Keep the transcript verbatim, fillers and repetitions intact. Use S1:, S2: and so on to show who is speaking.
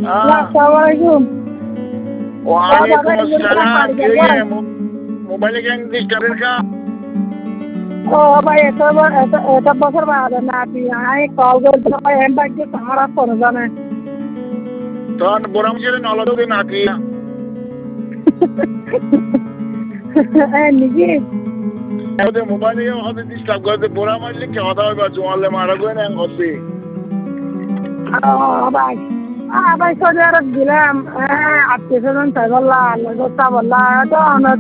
S1: আসসালামাইকুম।
S2: ওয়ালাইকুম আসসালাম। মোবাইলে কেন ডিস্টার্বের কা?
S1: ও ভাই এত এত এত বছর বাদ না তুই আই কল করতে ভাই এম ভাই যে সারা করে জানে
S2: তখন বড় মুখে নলদে না কি
S1: এ নিজি
S2: ওদের মোবাইলে হতে ডিস্টার্ব করতে বড় মারলে কি কথা হবে জোয়ালে মারা গো না হতে
S1: ও ভাই আ ভাই সৌদি আরব গেলাম আত্মীয় স্বজন তাই বললা আল্লাহ কথা বললা তো